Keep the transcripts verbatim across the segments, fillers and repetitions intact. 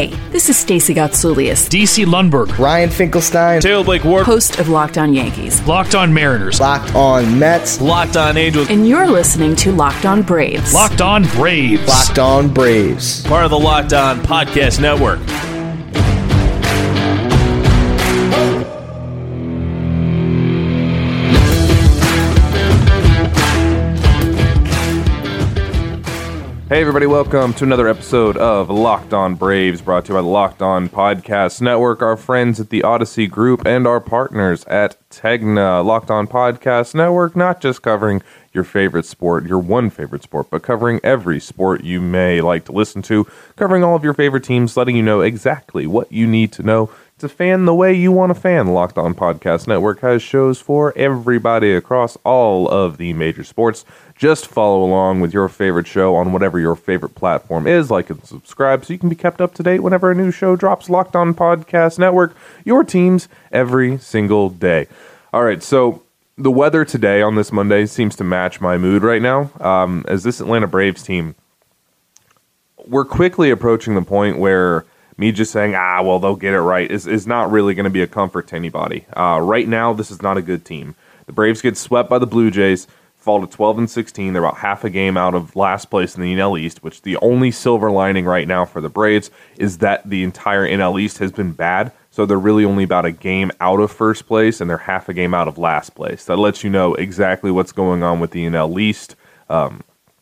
Hey, this is Stacey Gotsoulias, D C Lundberg, Ryan Finkelstein, Taylor Blake Ward, host of Locked On Yankees, Locked On Mariners, Locked On Mets, Locked On Angels, and you're listening to Locked On Braves. Locked On Braves, Locked On Braves, part of the Locked On Podcast Network. Hey everybody, welcome to another episode of Locked On Braves, brought to you by the Locked On Podcast Network, our friends at the Odyssey Group, and our partners at Tegna. Locked On Podcast Network, not just covering your favorite sport, your one favorite sport, but covering every sport you may like to listen to, covering all of your favorite teams, letting you know exactly what you need to know to fan the way you want to fan. Locked On Podcast Network has shows for everybody across all of the major sports. Just follow along with your favorite show on whatever your favorite platform is, like and subscribe so you can be kept up to date whenever a new show drops. Locked On Podcast Network, your teams every single day. All right, so the weather today on this Monday seems to match my mood right now. Um, as this Atlanta Braves team, we're quickly approaching the point where me just saying, ah, well, they'll get it right, is, is not really going to be a comfort to anybody. Uh, right now, this is not a good team. The Braves get swept by the Blue Jays, fall to twelve and sixteen. They're about half a game out of last place in the N L East, which the only silver lining right now for the Braves is that the entire N L East has been bad. So they're really only about a game out of first place, and they're half a game out of last place. That lets you know exactly what's going on with the N L East. Um,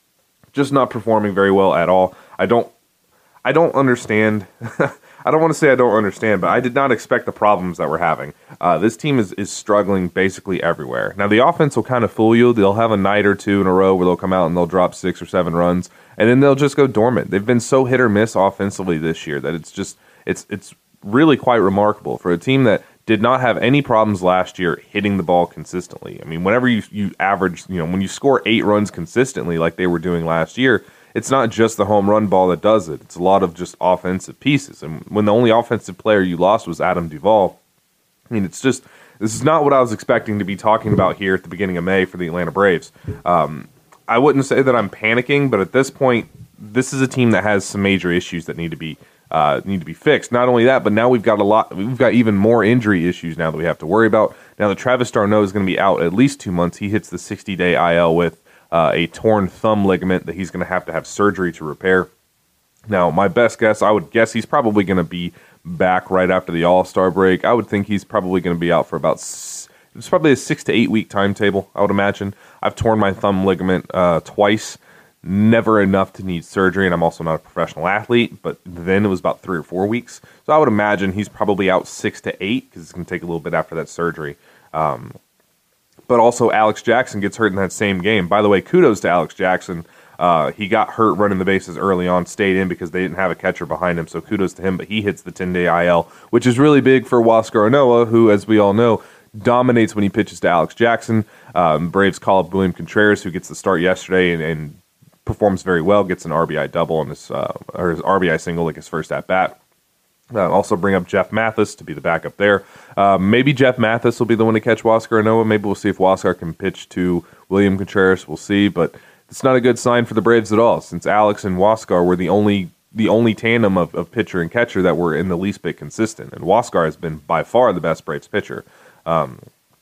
just not performing very well at all. I don't, I don't understand. I don't want to say I don't understand, but I did not expect the problems that we're having. Uh, this team is, is struggling basically everywhere. Now, the offense will kind of fool you. They'll have a night or two in a row where they'll come out and they'll drop six or seven runs, and then they'll just go dormant. They've been so hit or miss offensively this year that it's just it's it's really quite remarkable for a team that did not have any problems last year hitting the ball consistently. I mean, whenever you, you average, you know, when you score eight runs consistently like they were doing last year, it's not just the home run ball that does it. It's a lot of just offensive pieces. And when the only offensive player you lost was Adam Duvall, I mean, it's just, this is not what I was expecting to be talking about here at the beginning of May for the Atlanta Braves. Um, I wouldn't say that I'm panicking, but at this point, this is a team that has some major issues that need to be uh, need to be fixed. Not only that, but now we've got a lot, we've got even more injury issues now that we have to worry about. Now that Travis d'Arnaud is going to be out at least two months, he hits the sixty-day I L with Uh, a torn thumb ligament that he's going to have to have surgery to repair. Now, my best guess, I would guess he's probably going to be back right after the All-Star break. I would think he's probably going to be out for about, it's probably a six to eight week timetable, I would imagine. I've torn my thumb ligament uh, twice, never enough to need surgery, and I'm also not a professional athlete, but then it was about three or four weeks. So I would imagine he's probably out six to eight because it's going to take a little bit after that surgery. Um, But also Alex Jackson gets hurt in that same game. By the way, kudos to Alex Jackson. Uh, he got hurt running the bases early on, stayed in because they didn't have a catcher behind him, so kudos to him. But he hits the ten-day I L, which is really big for Huascar Ynoa, who, as we all know, dominates when he pitches to Alex Jackson. Um, Braves call up William Contreras, who gets the start yesterday and, and performs very well, gets an R B I double on his, uh, or his R B I single, like his first at-bat. Uh, also bring up Jeff Mathis to be the backup there. Uh, maybe Jeff Mathis will be the one to catch Huascar Ynoa. Maybe we'll see if Huascar can pitch to William Contreras. We'll see, but it's not a good sign for the Braves at all, since Alex and Huascar were the only the only tandem of, of pitcher and catcher that were in the least bit consistent. And Huascar has been by far the best Braves pitcher. Um,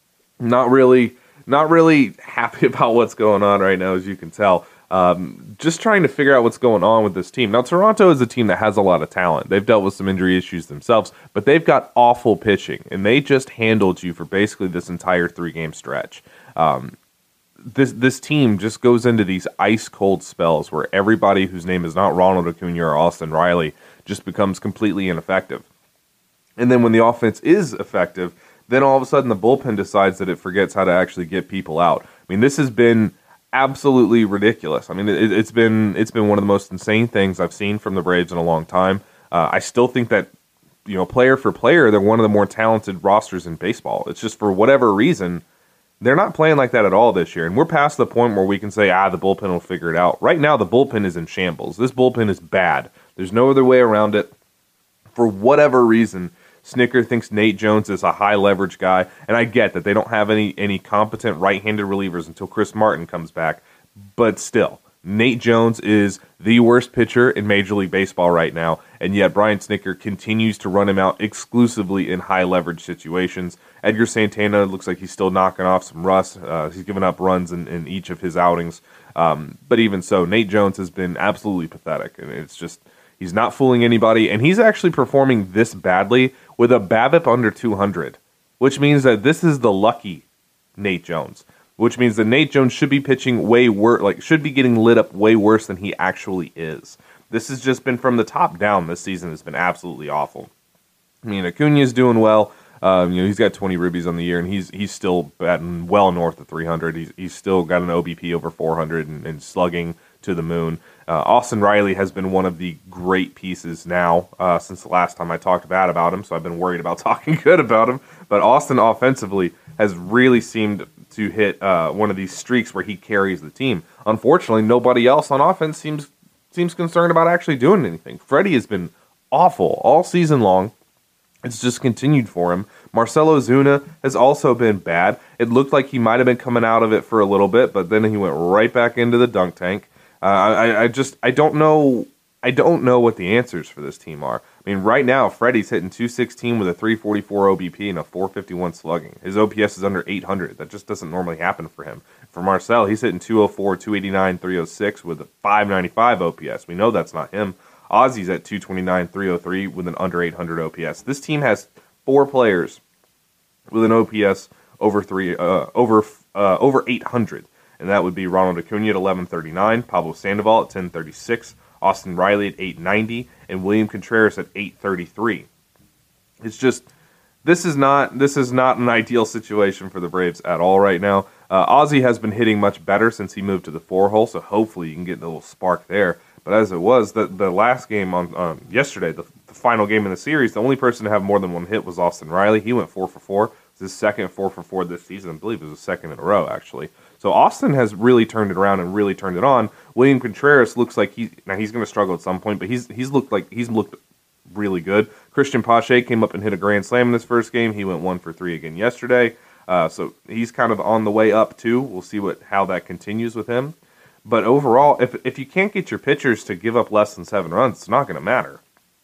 not really, not really happy about what's going on right now, as you can tell. Um, just trying to figure out what's going on with this team. Now, Toronto is a team that has a lot of talent. They've dealt with some injury issues themselves, but they've got awful pitching, and they just handled you for basically this entire three-game stretch. Um, this this team just goes into these ice-cold spells where everybody whose name is not Ronald Acuna or Austin Riley just becomes completely ineffective. And then when the offense is effective, then all of a sudden the bullpen decides that it forgets how to actually get people out. I mean, this has been absolutely ridiculous. I mean, it, it's been it's been one of the most insane things I've seen from the Braves in a long time. Uh, I still think that, you know, player for player, they're one of the more talented rosters in baseball. It's just for whatever reason, they're not playing like that at all this year. And we're past the point where we can say, ah, the bullpen will figure it out. Right now, the bullpen is in shambles. This bullpen is bad. There's no other way around it. For whatever reason, Snicker thinks Nate Jones is a high-leverage guy, and I get that they don't have any any competent right-handed relievers until Chris Martin comes back, but still, Nate Jones is the worst pitcher in Major League Baseball right now, and yet Brian Snitker continues to run him out exclusively in high-leverage situations. Edgar Santana looks like he's still knocking off some rust. Uh, he's given up runs in, in each of his outings. Um, but even so, Nate Jones has been absolutely pathetic, and it's just he's not fooling anybody, and he's actually performing this badly with a BABIP under two hundred, which means that this is the lucky Nate Jones. Which means that Nate Jones should be pitching way worse, like should be getting lit up way worse than he actually is. This has just been from the top down. This season has been absolutely awful. I mean, Acuna's doing well. Um, you know, he's got twenty ribbies on the year, and he's he's still batting well north of three hundred. He's he's still got an O B P over four hundred and, and slugging to the moon. Uh, Austin Riley has been one of the great pieces now uh, since the last time I talked bad about him, so I've been worried about talking good about him. But Austin offensively has really seemed to hit uh, one of these streaks where he carries the team. Unfortunately, nobody else on offense seems seems concerned about actually doing anything. Freddie has been awful all season long. It's just continued for him. Marcell Ozuna has also been bad. It looked like he might have been coming out of it for a little bit, but then he went right back into the dunk tank. Uh, I, I just I don't know I don't know what the answers for this team are. I mean, right now, Freddie's hitting two sixteen with a three forty-four O B P and a four fifty-one slugging. His O P S is under eight hundred. That just doesn't normally happen for him. For Marcell, he's hitting two oh four, two eighty-nine, three oh six with a five ninety-five O P S. We know that's not him. Ozzy's at two twenty-nine, three oh three with an under eight hundred O P S. This team has four players with an O P S over three, uh, over uh, over eight hundred, and that would be Ronald Acuna at eleven thirty-nine, Pablo Sandoval at ten thirty-six, Austin Riley at eight ninety, and William Contreras at eight thirty-three. It's just this is not this is not an ideal situation for the Braves at all right now. Uh, Ozzy has been hitting much better since he moved to the four hole, so hopefully you can get a little spark there. But as it was, the the last game on um, yesterday, the, the final game in the series, the only person to have more than one hit was Austin Riley. He went four for four. It's his second four for four this season. I believe it was his second in a row, actually. So Austin has really turned it around and really turned it on. William Contreras looks like he now he's going to struggle at some point, but he's he's looked like he's looked really good. Christian Pache came up and hit a grand slam in this first game. He went one for three again yesterday. Uh, so he's kind of on the way up too. We'll see what how that continues with him. But overall, if if you can't get your pitchers to give up less than seven runs, it's not going to matter.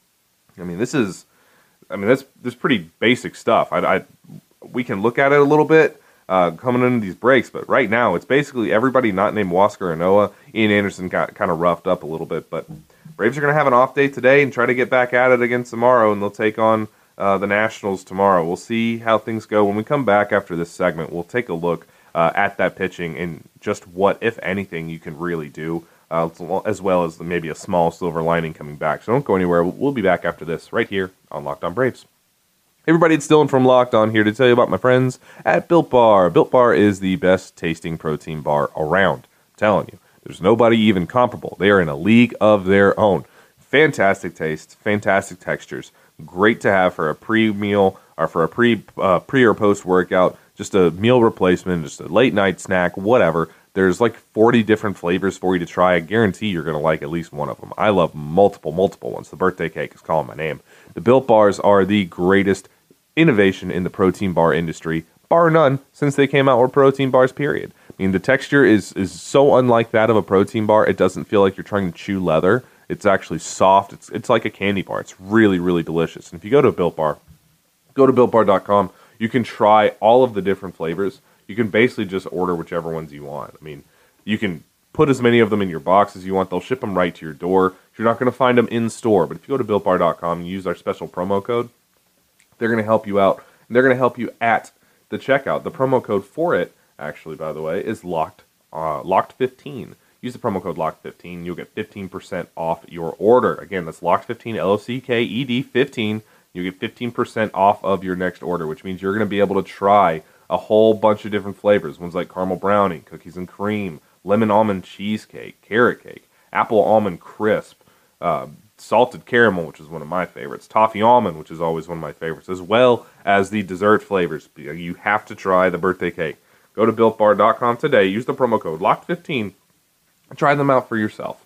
I mean, this is, I mean, that's this pretty basic stuff. I, I we can look at it a little bit uh, coming into these breaks, but right now it's basically everybody not named Huascar Ynoa. Ian Anderson got kind of roughed up a little bit, but Braves are going to have an off day today and try to get back at it again tomorrow, and they'll take on uh, the Nationals tomorrow. We'll see how things go. When we come back after this segment, we'll take a look Uh, at that pitching and just what, if anything, you can really do, uh, as well as maybe a small silver lining coming back. So don't go anywhere. We'll be back after this right here on Locked On Braves. Hey everybody, it's Dylan from Locked On here to tell you about my friends at Built Bar. Built Bar is the best tasting protein bar around. I'm telling you, there's nobody even comparable. They are in a league of their own. Fantastic taste, fantastic textures, great to have for a pre-meal or for a pre uh, pre or post workout. Just a meal replacement, just a late night snack, whatever. There's like forty different flavors for you to try. I guarantee you're going to like at least one of them. I love multiple, multiple ones. The birthday cake is calling my name. The Built Bars are the greatest innovation in the protein bar industry, bar none, since they came out with protein bars, period. I mean, the texture is, is so unlike that of a protein bar, it doesn't feel like you're trying to chew leather. It's actually soft. It's, it's like a candy bar. It's really, really delicious. And if you go to a Built Bar, go to built bar dot com. You can try all of the different flavors. You can basically just order whichever ones you want. I mean, you can put as many of them in your box as you want. They'll ship them right to your door. You're not going to find them in store. But if you go to built bar dot com and use our special promo code, they're going to help you out. And they're going to help you at the checkout. The promo code for it, actually, by the way, is locked uh, locked fifteen. Use the promo code locked fifteen. You'll get fifteen percent off your order. Again, that's locked fifteen, L O C K E D fifteen. You get fifteen percent off of your next order, which means you're going to be able to try a whole bunch of different flavors. Ones like caramel brownie, cookies and cream, lemon almond cheesecake, carrot cake, apple almond crisp, uh, salted caramel, which is one of my favorites, toffee almond, which is always one of my favorites, as well as the dessert flavors. You have to try the birthday cake. Go to built bar dot com today. Use the promo code locked fifteen. Try them out for yourself.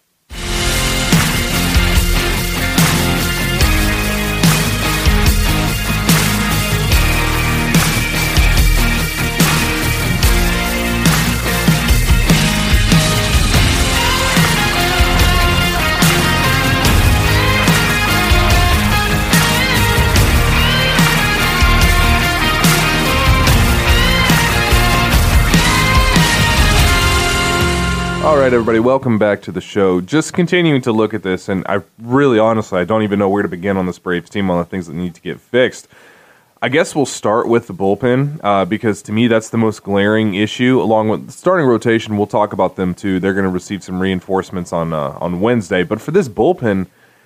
right, everybody, welcome back to the show. Just continuing to look at this, and I really, honestly, I don't even know where to begin on this Braves team, on the things that need to get fixed. I guess we'll start with the bullpen, uh, because to me that's the most glaring issue, along with the starting rotation. We'll talk about them too. They're going to receive some reinforcements on uh, on Wednesday. But for this bullpen,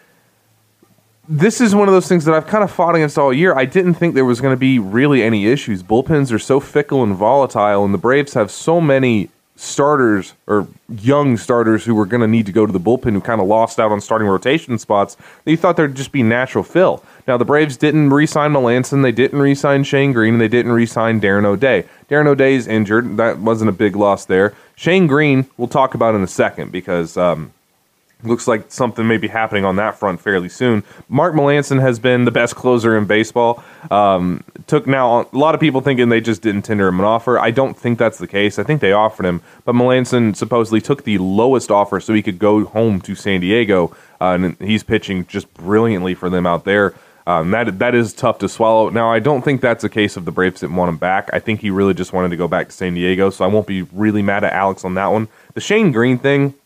this is one of those things that I've kind of fought against all year. I didn't think there was going to be really any issues. Bullpens are so fickle and volatile, and the Braves have so many starters or young starters who were going to need to go to the bullpen who kind of lost out on starting rotation spots that you thought there'd just be natural fill. Now, the Braves didn't re-sign Melanson, they didn't re-sign Shane Green, and they didn't re-sign Darren O'Day. Darren O'Day's injured. That wasn't a big loss there. Shane Green, we'll talk about in a second because um, looks like something may be happening on that front fairly soon. Mark Melanson has been the best closer in baseball. Um, took now a lot of people thinking they just didn't tender him an offer. I don't think that's the case. I think they offered him, but Melanson supposedly took the lowest offer so he could go home to San Diego, uh, and he's pitching just brilliantly for them out there. Um, that that is tough to swallow. Now, I don't think that's a case of the Braves didn't want him back. I think he really just wanted to go back to San Diego, so I won't be really mad at Alex on that one. The Shane Green thing,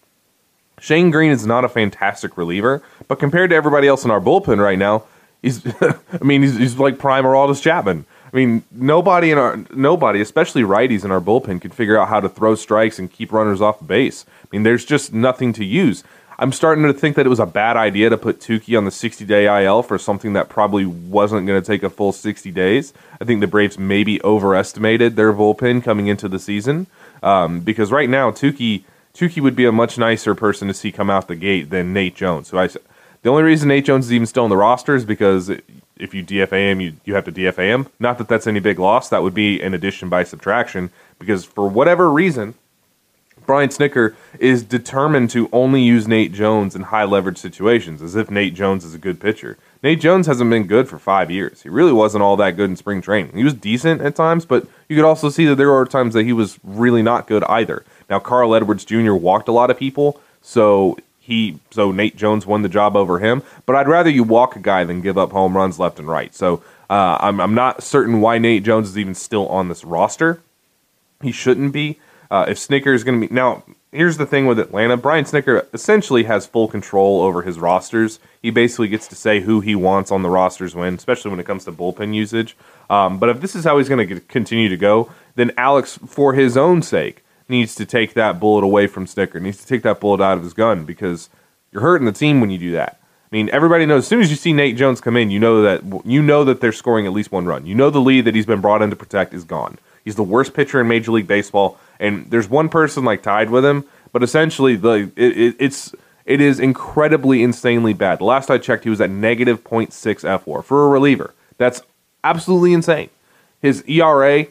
Shane Green is not a fantastic reliever, but compared to everybody else in our bullpen right now, he's I mean, he's, he's like prime Aroldis Chapman. I mean, nobody in our nobody, especially righties in our bullpen, can figure out how to throw strikes and keep runners off the base. I mean, there's just nothing to use. I'm starting to think that it was a bad idea to put Tukey on the sixty-day I L for something that probably wasn't going to take a full sixty days. I think the Braves maybe overestimated their bullpen coming into the season, um, because right now Tukey Tukey would be a much nicer person to see come out the gate than Nate Jones. So I, the only reason Nate Jones is even still in the roster is because if you D F A him, you, you have to D F A him. Not that that's any big loss. That would be an addition by subtraction, because for whatever reason, Brian Snitker is determined to only use Nate Jones in high-leverage situations, as if Nate Jones is a good pitcher. Nate Jones hasn't been good for five years. He really wasn't all that good in spring training. He was decent at times, but you could also see that there were times that he was really not good either. Now, Carl Edwards Junior walked a lot of people, so he, so Nate Jones won the job over him. But I'd rather you walk a guy than give up home runs left and right. So uh, I'm, I'm not certain why Nate Jones is even still on this roster. He shouldn't be. Uh, if Snitker is going to be... Now, here's the thing with Atlanta. Brian Snitker essentially has full control over his rosters. He basically gets to say who he wants on the rosters when, especially when it comes to bullpen usage. Um, but if this is how he's going to continue to go, then Alex, for his own sake, needs to take that bullet away from Snitker, needs to take that bullet out of his gun, because you're hurting the team when you do that. I mean, everybody knows, as soon as you see Nate Jones come in, you know that you know that they're scoring at least one run. You know the lead that he's been brought in to protect is gone. He's the worst pitcher in Major League Baseball, and there's one person like tied with him, but essentially the it, it, it's it is incredibly, insanely bad. The last I checked, he was at negative point six F W A R for a reliever. That's absolutely insane. His E R A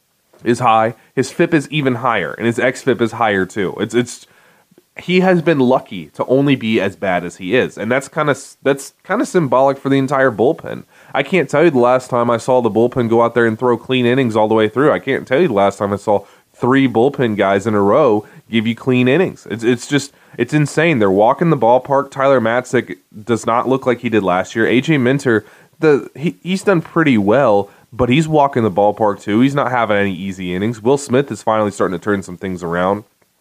is high. His F I P is even higher, and his X F I P is higher too. It's it's he has been lucky to only be as bad as he is, and that's kind of that's kind of symbolic for the entire bullpen. I can't tell you the last time I saw the bullpen go out there and throw clean innings all the way through. I can't tell you the last time I saw three bullpen guys in a row give you clean innings. It's it's just it's insane. They're walking the ballpark. Tyler Matzik does not look like he did last year. A J Minter, the he, he's done pretty well, but he's walking the ballpark too. He's not having any easy innings. Will Smith is finally starting to turn some things around.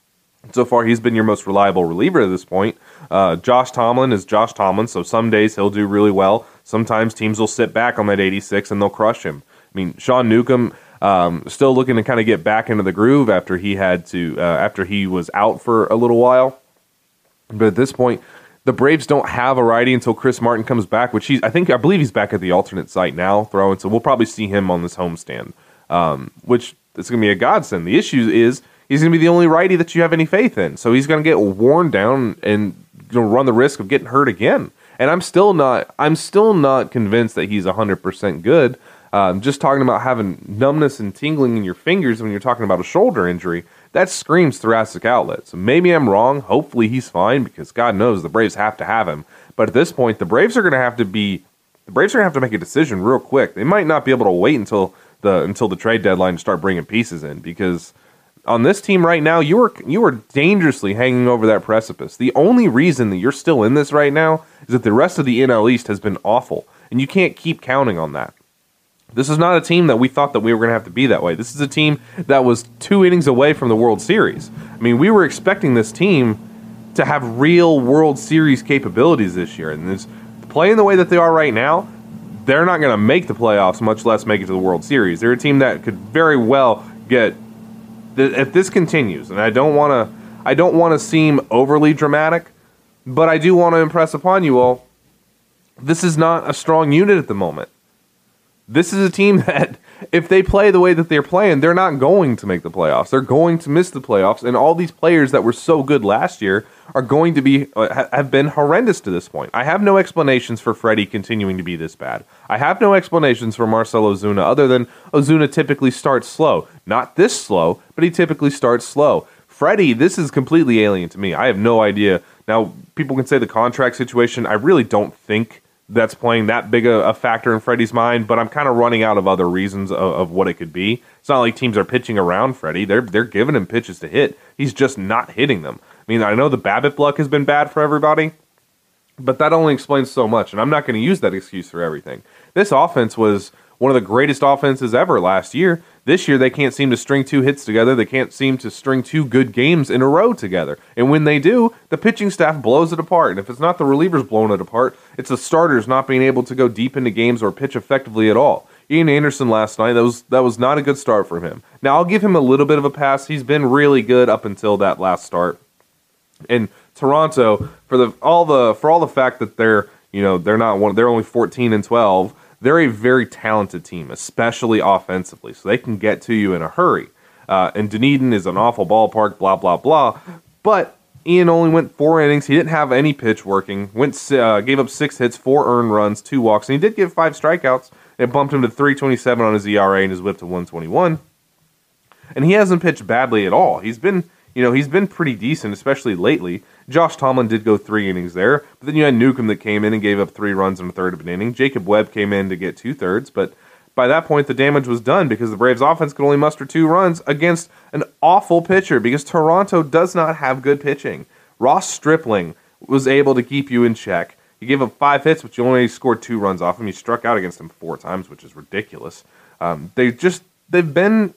So far, he's been your most reliable reliever at this point. Uh, Josh Tomlin is Josh Tomlin, so some days he'll do really well. Sometimes teams will sit back on that eighty-six and they'll crush him. I mean, Sean Newcomb um, still looking to kind of get back into the groove after he had to uh, after he was out for a little while. But at this point, the Braves don't have a righty until Chris Martin comes back, which he's I think I believe he's back at the alternate site now throwing. So we'll probably see him on this homestand, um, which is going to be a godsend. The issue is, he's going to be the only righty that you have any faith in. So he's going to get worn down and going to run the risk of getting hurt again. And I'm still not I'm still not convinced that he's one hundred percent good. Um, just talking about having numbness and tingling in your fingers when you're talking about a shoulder injury, that screams thoracic outlet. So maybe I'm wrong. Hopefully he's fine, because God knows the Braves have to have him. But at this point, the Braves are going to have to be the Braves are going to have to make a decision real quick. They might not be able to wait until the until the trade deadline to start bringing pieces in, because on this team right now, you are you are dangerously hanging over that precipice. The only reason that you're still in this right now is that the rest of the N L East has been awful, and you can't keep counting on that. This is not a team that we thought that we were going to have to be that way. This is a team that was two innings away from the World Series. I mean, we were expecting this team to have real World Series capabilities this year. And this, playing the way that they are right now, they're not going to make the playoffs, much less make it to the World Series. They're a team that could very well get, if this continues, and I don't want to I don't want to seem overly dramatic, but I do want to impress upon you all, this is not a strong unit at the moment. This is a team that, if they play the way that they're playing, they're not going to make the playoffs. They're going to miss the playoffs, and all these players that were so good last year are going to be uh, have been horrendous to this point. I have no explanations for Freddie continuing to be this bad. I have no explanations for Marcell Ozuna other than Ozuna typically starts slow. Not this slow, but he typically starts slow. Freddie, this is completely alien to me. I have no idea. Now, people can say the contract situation. I really don't think that's playing that big a, a factor in Freddie's mind, but I'm kind of running out of other reasons of, of what it could be. It's not like teams are pitching around Freddie. They're they're giving him pitches to hit. He's just not hitting them. I mean, I know the BABIP luck has been bad for everybody, but that only explains so much, and I'm not going to use that excuse for everything. This offense was one of the greatest offenses ever last year. This year, they can't seem to string two hits together. They can't seem to string two good games in a row together. And when they do, the pitching staff blows it apart. And if it's not the relievers blowing it apart, it's the starters not being able to go deep into games or pitch effectively at all. Ian Anderson last night, that was that was not a good start for him. Now, I'll give him a little bit of a pass. He's been really good up until that last start. And Toronto, for the all the for all the fact that they're you know they're not one, they're only fourteen and twelve. They're a very talented team, especially offensively, so they can get to you in a hurry. Uh, and Dunedin is an awful ballpark, blah, blah, blah. But Ian only went four innings. He didn't have any pitch working. Went uh, gave up six hits, four earned runs, two walks, and he did give five strikeouts. It bumped him to three twenty-seven on his E R A and his whip to one twenty-one. And he hasn't pitched badly at all. He's been, you know, he's been pretty decent, especially lately. Josh Tomlin did go three innings there, but then you had Newcomb that came in and gave up three runs in a third of an inning. Jacob Webb came in to get two thirds, but by that point the damage was done because the Braves offense could only muster two runs against an awful pitcher because Toronto does not have good pitching. Ross Stripling was able to keep you in check. He gave up five hits, but you only scored two runs off him. You struck out against him four times, which is ridiculous. Um, they just, they've been...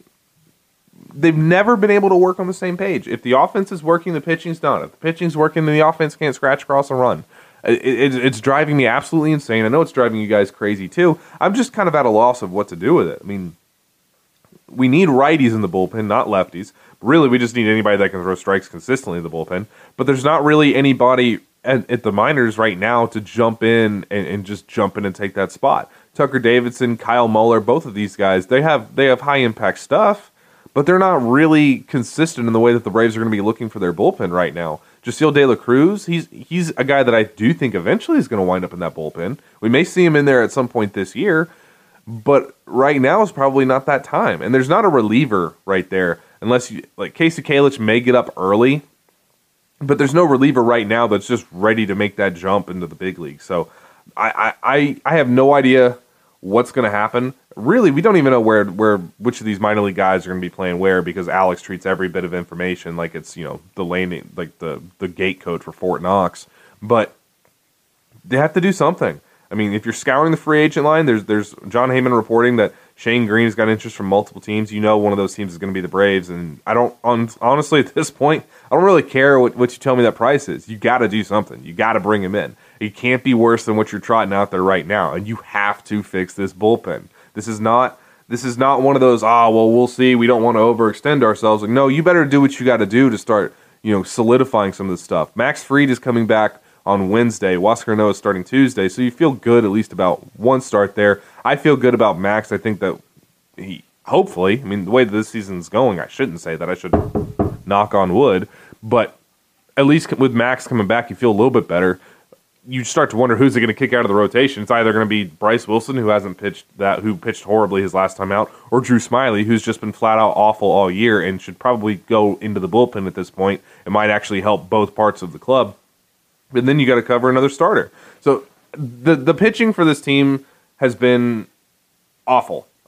They've never been able to work on the same page. If the offense is working, the pitching's done. If the pitching's working, then the offense can't scratch across a run. It, it, it's driving me absolutely insane. I know it's driving you guys crazy too. I'm just kind of at a loss of what to do with it. I mean, we need righties in the bullpen, not lefties. Really, we just need anybody that can throw strikes consistently in the bullpen. But there's not really anybody at, at the minors right now to jump in and, and just jump in and take that spot. Tucker Davidson, Kyle Muller, both of these guys, they have they have high impact stuff. But they're not really consistent in the way that the Braves are going to be looking for their bullpen right now. Jaceel De La Cruz, he's he's a guy that I do think eventually is going to wind up in that bullpen. We may see him in there at some point this year, but right now is probably not that time. And there's not a reliever right there, unless you like Casey Kalich may get up early, but there's no reliever right now that's just ready to make that jump into the big league. So I I, I have no idea what's going to happen. Really, we don't even know where where which of these minor league guys are going to be playing where because Alex treats every bit of information like it's, you know, the lane, like the, the gate code for Fort Knox. But they have to do something. I mean, if you're scouring the free agent line, there's there's John Heyman reporting that Shane Green has got interest from multiple teams. You know one of those teams is going to be the Braves. And I don't, honestly, at this point, I don't really care what, what you tell me that price is. You got to do something. You got to bring him in. It can't be worse than what you're trotting out there right now. And you have to fix this bullpen. This is not this is not one of those, ah, oh, well, we'll see. We don't want to overextend ourselves. Like, no, you better do what you got to do to start, you know, solidifying some of this stuff. Max Fried is coming back on Wednesday. Huascar Ynoa is starting Tuesday. So you feel good at least about one start there. I feel good about Max. I think that he, hopefully, I mean, the way that this season's going, I shouldn't say that. I should knock on wood. But at least with Max coming back, you feel a little bit better. You start to wonder who's going to kick out of the rotation. It's either going to be Bryce Wilson, who hasn't pitched that, who pitched horribly his last time out, or Drew Smyly, who's just been flat out awful all year and should probably go into the bullpen at this point. It might actually help both parts of the club. But then you got to cover another starter. So the the pitching for this team has been awful.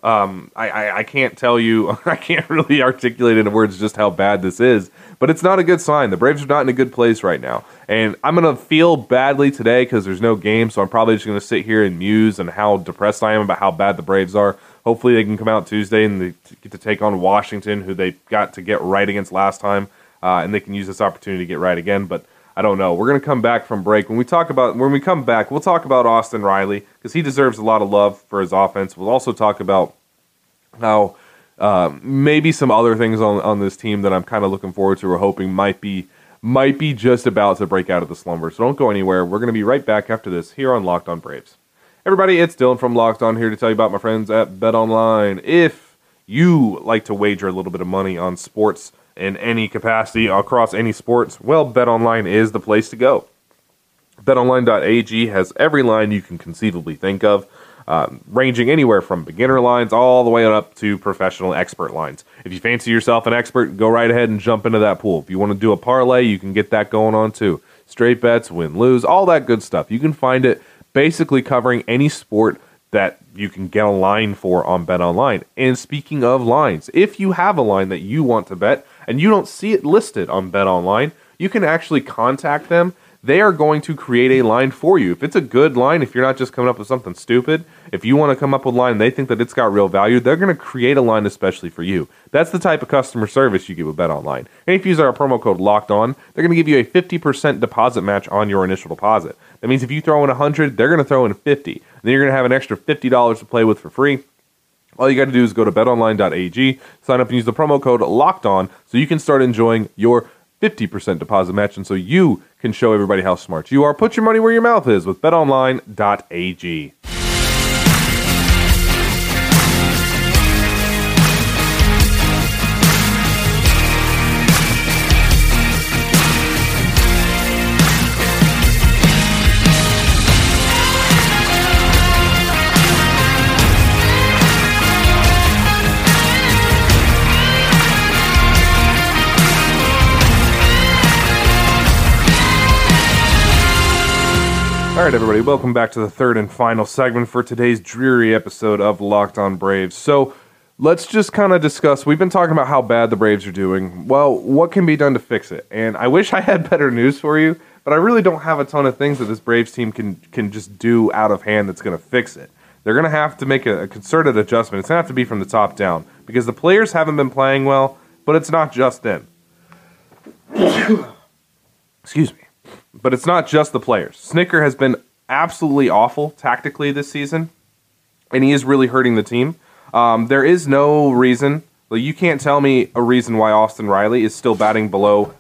Um, I, I, I can't tell you, I can't really articulate in words just how bad this is, but it's not a good sign. The Braves are not in a good place right now. And I'm going to feel badly today because there's no game, so I'm probably just going to sit here and muse on how depressed I am about how bad the Braves are. Hopefully they can come out Tuesday and they get to take on Washington, who they got to get right against last time, uh, and they can use this opportunity to get right again, but I don't know. We're going to come back from break. When we talk about when we come back, we'll talk about Austin Riley because he deserves a lot of love for his offense. We'll also talk about how uh, maybe some other things on, on this team that I'm kind of looking forward to or hoping might be might be just about to break out of the slumber. So don't go anywhere. We're going to be right back after this here on Locked On Braves. Everybody, it's Dylan from Locked On here to tell you about my friends at BetOnline. If you like to wager a little bit of money on sports in any capacity across any sports, well, BetOnline is the place to go. bet online dot a g has every line you can conceivably think of, uh, ranging anywhere from beginner lines all the way up to professional expert lines. If you fancy yourself an expert, go right ahead and jump into that pool. If you want to do a parlay, you can get that going on too. Straight bets, win, lose, all that good stuff. You can find it basically covering any sport that you can get a line for on BetOnline. And speaking of lines, if you have a line that you want to bet and you don't see it listed on BetOnline, you can actually contact them. They are going to create a line for you. If it's a good line, if you're not just coming up with something stupid, if you want to come up with a line and they think that it's got real value, they're going to create a line especially for you. That's the type of customer service you get with BetOnline. And if you use our promo code LOCKEDON, they're going to give you a fifty percent deposit match on your initial deposit. That means if you throw in one hundred, they're going to throw in fifty. And then you're going to have an extra fifty dollars to play with for free. All you got to do is go to bet online dot a g, sign up and use the promo code LOCKEDON so you can start enjoying your fifty percent deposit match, and so you can show everybody how smart you are. Put your money where your mouth is with bet online dot a g. All right, everybody, welcome back to the third and final segment for today's dreary episode of Locked On Braves. So let's just kind of discuss, we've been talking about how bad the Braves are doing. Well, what can be done to fix it? And I wish I had better news for you, but I really don't have a ton of things that this Braves team can, can just do out of hand that's going to fix it. They're going to have to make a, a concerted adjustment. It's going to have to be from the top down because the players haven't been playing well, but it's not just them. Excuse me. But it's not just the players. Snitker has been absolutely awful tactically this season, and he is really hurting the team. Um, there is no reason, like you can't tell me a reason why Austin Riley is still batting below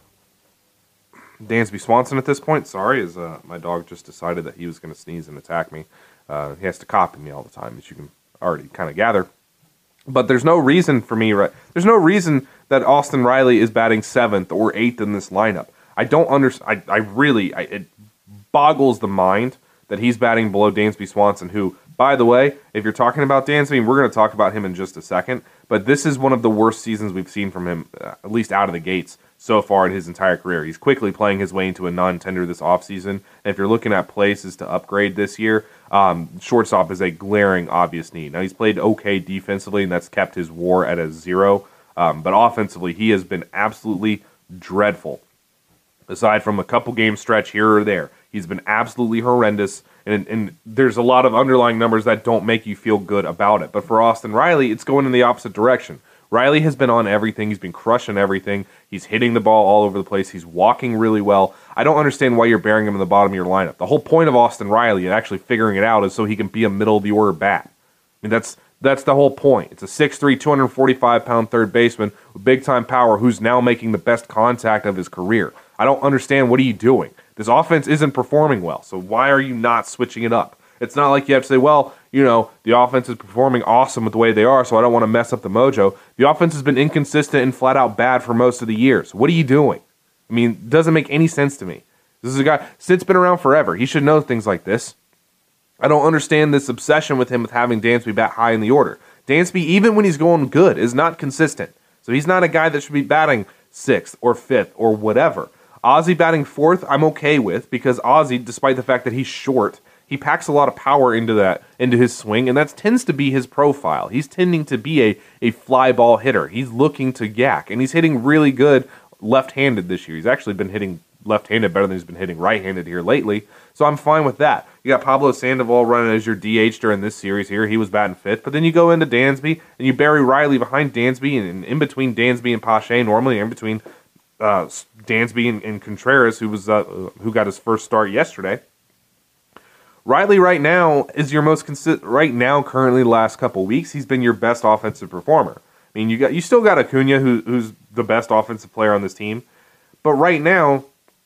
Dansby Swanson at this point. Sorry, as uh, my dog just decided that he was going to sneeze and attack me. Uh, he has to copy me all the time, as you can already kind of gather. But there's no reason for me, right? There's no reason that Austin Riley is batting seventh or eighth in this lineup. I don't understand. I, I really, I, it boggles the mind that he's batting below Dansby Swanson, who, by the way, if you're talking about Dansby, we're going to talk about him in just a second, but this is one of the worst seasons we've seen from him, uh, at least out of the gates, so far in his entire career. He's quickly playing his way into a non-tender this offseason, and if you're looking at places to upgrade this year, um, shortstop is a glaring obvious need. Now, he's played okay defensively, and that's kept his WAR at a zero, um, but offensively, he has been absolutely dreadful. Aside from a couple game stretch here or there, he's been absolutely horrendous, and, and there's a lot of underlying numbers that don't make you feel good about it. But for Austin Riley, it's going in the opposite direction. Riley has been on everything. He's been crushing everything. He's hitting the ball all over the place. He's walking really well. I don't understand why you're bearing him in the bottom of your lineup. The whole point of Austin Riley and actually figuring it out is so he can be a middle-of-the-order bat. I mean, that's that's the whole point. It's a six three, two hundred forty-five pound third baseman with big-time power who's now making the best contact of his career. I don't understand. What are you doing? This offense isn't performing well, so why are you not switching it up? It's not like you have to say, well, you know, the offense is performing awesome with the way they are, so I don't want to mess up the mojo. The offense has been inconsistent and flat out bad for most of the years. What are you doing? I mean, it doesn't make any sense to me. This is a guy, Sid's been around forever. He should know things like this. I don't understand this obsession with him with having Dansby bat high in the order. Dansby, even when he's going good, is not consistent. So he's not a guy that should be batting sixth or fifth or whatever. Ozzie batting fourth, I'm okay with, because Ozzie, despite the fact that he's short, He packs a lot of power into that, into his swing, and that tends to be his profile. He's tending to be a, a fly ball hitter. He's looking to yak, and he's hitting really good left-handed this year. He's actually been hitting left-handed better than he's been hitting right-handed here lately, so I'm fine with that. You got Pablo Sandoval running as your D H during this series here. He was batting fifth, but then you go into Dansby, and you bury Riley behind Dansby, and in between Dansby and Pache, normally in between uh, Dansby and, and Contreras, who was uh, who got his first start yesterday. Riley right now is your most consistent, right now, currently the last couple weeks, he's been your best offensive performer. I mean, you got you still got Acuna, who, who's the best offensive player on this team, but right now,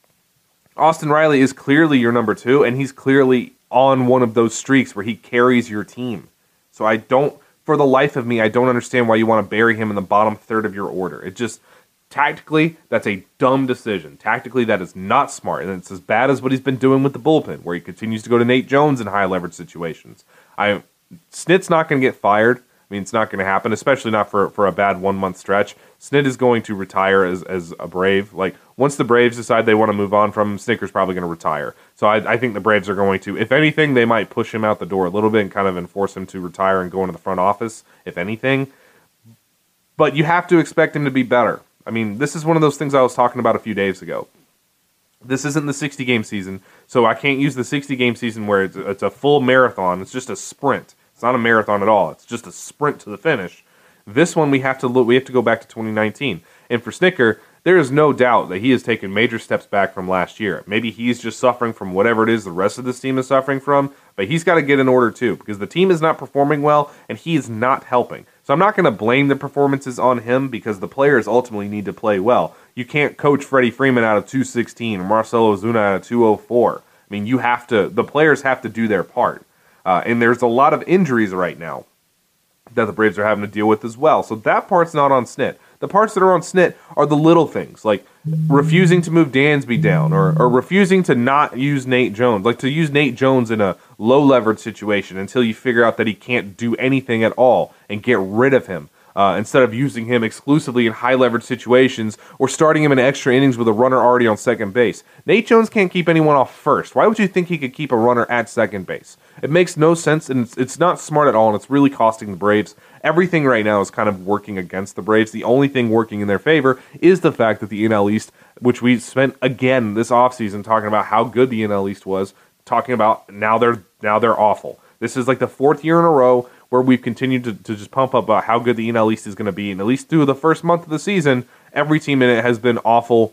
Austin Riley is clearly your number two, and he's clearly on one of those streaks where he carries your team. So I don't, for the life of me, I don't understand why you want to bury him in the bottom third of your order. It just, tactically, that's a dumb decision. Tactically, that is not smart, and it's as bad as what he's been doing with the bullpen, where he continues to go to Nate Jones in high leverage situations. I, Snit's not going to get fired. I mean, it's not going to happen, especially not for, for a bad one-month stretch. Snit is going to retire as, as a Brave. Like, once the Braves decide they want to move on from him, Snitker's probably going to retire. So I, I think the Braves are going to, if anything, they might push him out the door a little bit and kind of enforce him to retire and go into the front office, if anything. But you have to expect him to be better. I mean, this is one of those things I was talking about a few days ago. This isn't the sixty-game season, so I can't use the sixty-game season where it's, it's a full marathon. It's just a sprint. It's not a marathon at all. It's just a sprint to the finish. This one we have to look. We have to go back to twenty nineteen. And for Snitker, there is no doubt that he has taken major steps back from last year. Maybe he's just suffering from whatever it is the rest of this team is suffering from, but he's got to get in order too, because the team is not performing well, and he is not helping. So I'm not going to blame the performances on him, because the players ultimately need to play well. You can't coach Freddie Freeman out of two sixteen or Marcell Ozuna out of two oh four. I mean, you have to. The players have to do their part. Uh, and there's a lot of injuries right now that the Braves are having to deal with as well. So that part's not on Snit. The parts that are on Snit are the little things, like refusing to move Dansby down, or, or refusing to not use Nate Jones, like to use Nate Jones in a low-leverage situation until you figure out that he can't do anything at all and get rid of him. Uh, instead of using him exclusively in high-leverage situations or starting him in extra innings with a runner already on second base. Nate Jones can't keep anyone off first. Why would you think he could keep a runner at second base? It makes no sense, and it's, it's not smart at all, and it's really costing the Braves. Everything right now is kind of working against the Braves. The only thing working in their favor is the fact that the N L East, which we spent, again, this offseason talking about how good the N L East was, talking about now they're now they're awful. This is like the fourth year in a row where we've continued to, to just pump up about how good the N L East is going to be. And at least through the first month of the season, every team in it has been awful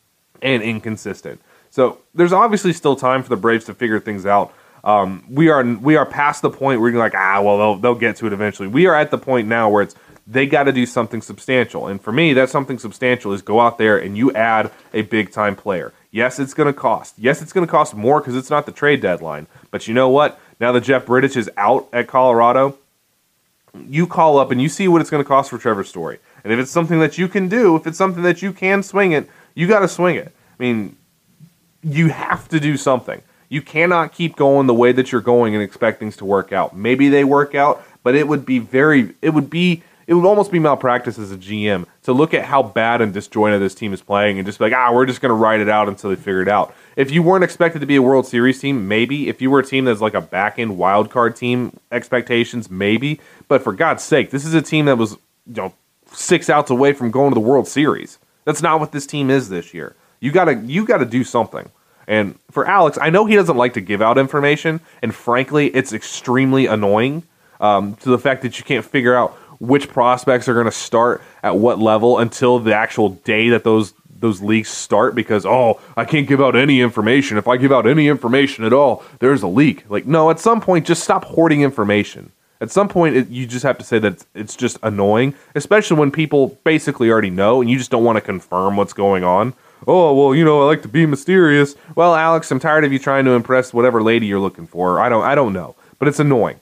and inconsistent. So there's obviously still time for the Braves to figure things out. Um, we are we are past the point where you're like, ah, well, they'll, they'll get to it eventually. We are at the point now where it's they got to do something substantial. And for me, that something substantial is go out there and you add a big-time player. Yes, it's going to cost. Yes, it's going to cost more because it's not the trade deadline. But you know what? Now that Jeff Bridich is out at Colorado, you call up and you see what it's going to cost for Trevor Story. And if it's something that you can do, if it's something that you can swing it, you got to swing it. I mean, you have to do something. You cannot keep going the way that you're going and expect things to work out. Maybe they work out, but it would be very, it would be, it would almost be malpractice as a G M to look at how bad and disjointed this team is playing and just be like, ah, we're just going to ride it out until they figure it out. If you weren't expected to be a World Series team, maybe. If you were a team that's like a back-end wild card team, expectations, maybe. But for God's sake, this is a team that was, you know, six outs away from going to the World Series. That's not what this team is this year. You gotta, you gotta do something. And for Alex, I know he doesn't like to give out information, and frankly, it's extremely annoying um, to the fact that you can't figure out which prospects are going to start at what level until the actual day that those those leagues start, because, oh, I can't give out any information. If I give out any information at all, there's a leak. Like, no, at some point, just stop hoarding information. At some point, it, you just have to say that it's, it's just annoying, especially when people basically already know, and you just don't want to confirm what's going on. Oh, well, you know, I like to be mysterious. Well, Alex, I'm tired of you trying to impress whatever lady you're looking for. I don't I don't know. But it's annoying.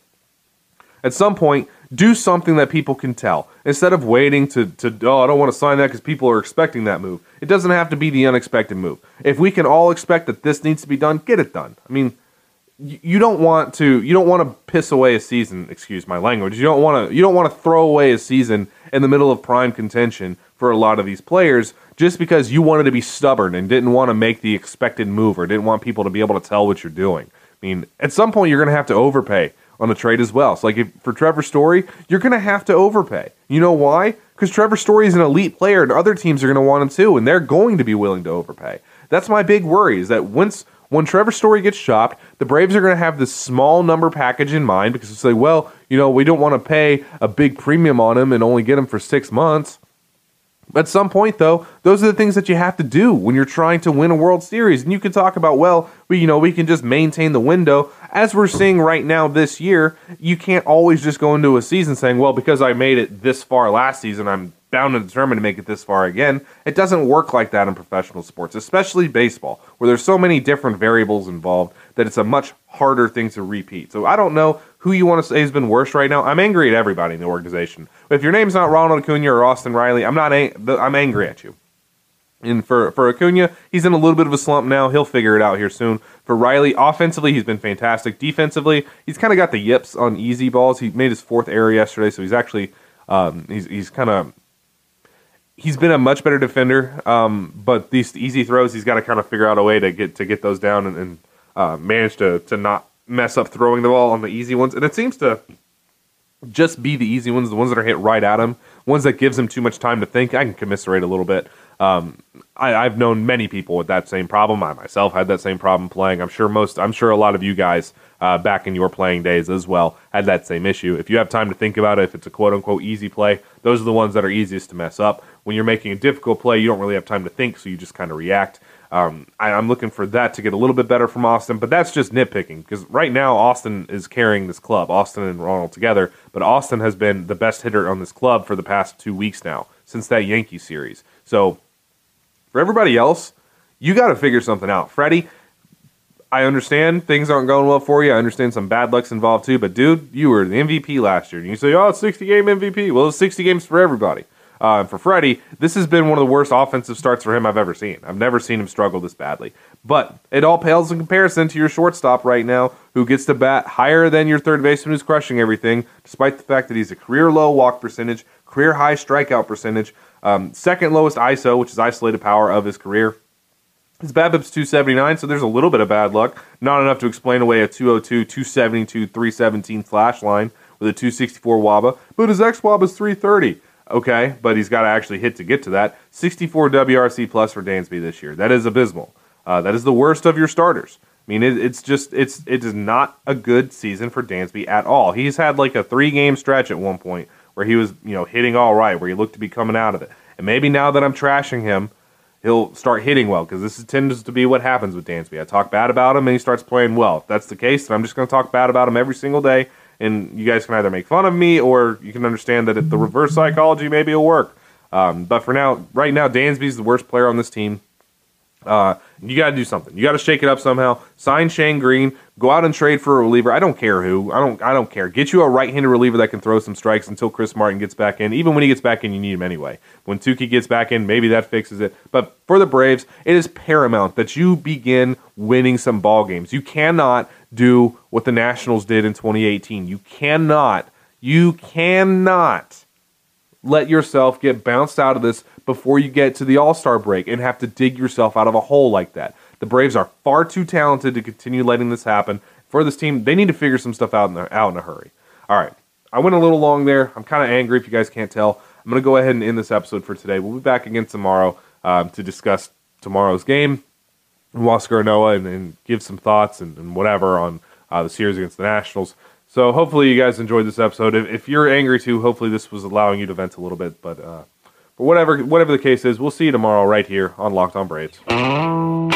At some point, do something that people can tell. Instead of waiting to, to oh, I don't want to sign that because people are expecting that move. It doesn't have to be the unexpected move. If we can all expect that this needs to be done, get it done. I mean, you don't want to you don't want to piss away a season, excuse my language. You don't want to you don't want to throw away a season in the middle of prime contention for a lot of these players just because you wanted to be stubborn and didn't want to make the expected move or didn't want people to be able to tell what you're doing. I mean, at some point, you're going to have to overpay on a trade as well. So, like, if, for Trevor Story, you're going to have to overpay. You know why? Because Trevor Story is an elite player, and other teams are going to want him too, and they're going to be willing to overpay. That's my big worry, is that once when Trevor Story gets shopped, the Braves are going to have this small number package in mind, because it's like, well, you know, we don't want to pay a big premium on him and only get him for six months. At some point, though, those are the things that you have to do when you're trying to win a World Series. And you can talk about, well, we, you know, we can just maintain the window. As we're seeing right now this year, you can't always just go into a season saying, well, because I made it this far last season, I'm bound and determined to make it this far again. It doesn't work like that in professional sports, especially baseball, where there's so many different variables involved that it's a much harder thing to repeat. So I don't know who you want to say has been worse right now. I'm angry at everybody in the organization. If your name's not Ronald Acuna or Austin Riley, I'm not. Ang- I'm angry at you. And for for Acuna, he's in a little bit of a slump now. He'll figure it out here soon. For Riley, offensively, he's been fantastic. Defensively, he's kind of got the yips on easy balls. He made his fourth error yesterday, so he's actually um, he's he's kind of he's been a much better defender. Um, but these easy throws, he's got to kind of figure out a way to get to get those down and, and uh, manage to to not mess up throwing the ball on the easy ones. And it seems to just be the easy ones, the ones that are hit right at him, ones that gives him too much time to think. I can commiserate a little bit. Um, I, I've known many people with that same problem. I myself had that same problem playing. I'm sure most, I'm sure a lot of you guys uh, back in your playing days as well had that same issue. If you have time to think about it, if it's a quote unquote easy play, those are the ones that are easiest to mess up. When you're making a difficult play, you don't really have time to think, so you just kind of react. Um, I, I'm looking for that to get a little bit better from Austin, but that's just nitpicking, because right now Austin is carrying this club, Austin and Ronald together, but Austin has been the best hitter on this club for the past two weeks now, since that Yankee series. So for everybody else, you got to figure something out. Freddie, I understand things aren't going well for you. I understand some bad luck's involved too, but dude, you were the M V P last year, and you say, oh, it's sixty-game M V P. Well, it's sixty games for everybody. Uh, for Freddie, this has been one of the worst offensive starts for him I've ever seen. I've never seen him struggle this badly. But it all pales in comparison to your shortstop right now, who gets to bat higher than your third baseman who's crushing everything, despite the fact that he's a career-low walk percentage, career-high strikeout percentage, um, second lowest I S O, which is isolated power, of his career. His BABIP's two seventy-nine, so there's a little bit of bad luck. Not enough to explain away a two oh two, two seventy-two, three seventeen slash line with a two sixty-four W A B A, but his X W A B is three thirty. Okay, but he's got to actually hit to get to that. sixty-four W R C plus for Dansby this year. That is abysmal. Uh, that is the worst of your starters. I mean, it, it's just, it's it is not a good season for Dansby at all. He's had like a three-game stretch at one point where he was, you know, hitting all right, where he looked to be coming out of it. And maybe now that I'm trashing him, he'll start hitting well, because this tends to be what happens with Dansby. I talk bad about him, and he starts playing well. If that's the case, then I'm just going to talk bad about him every single day. And you guys can either make fun of me, or you can understand that it, the reverse psychology maybe will work. Um, but for now, right now, Dansby's the worst player on this team. Uh, you got to do something. You got to shake it up somehow. Sign Shane Green. Go out and trade for a reliever. I don't care who. I don't. I don't care. Get you a right-handed reliever that can throw some strikes until Chris Martin gets back in. Even when he gets back in, you need him anyway. When Tukey gets back in, maybe that fixes it. But for the Braves, it is paramount that you begin winning some ball games. You cannot do what the Nationals did in twenty eighteen. You cannot. You cannot let yourself get bounced out of this before you get to the All-Star break and have to dig yourself out of a hole like that. The Braves are far too talented to continue letting this happen. For this team, they need to figure some stuff out in, the, out in a hurry. All right, I went a little long there. I'm kind of angry, if you guys can't tell. I'm going to go ahead and end this episode for today. We'll be back again tomorrow um, to discuss tomorrow's game in Huascar Ynoa and, and give some thoughts and, and whatever on uh, the series against the Nationals. So hopefully you guys enjoyed this episode. If, if you're angry too, hopefully this was allowing you to vent a little bit. But uh, for whatever whatever the case is, we'll see you tomorrow right here on Locked On Braves.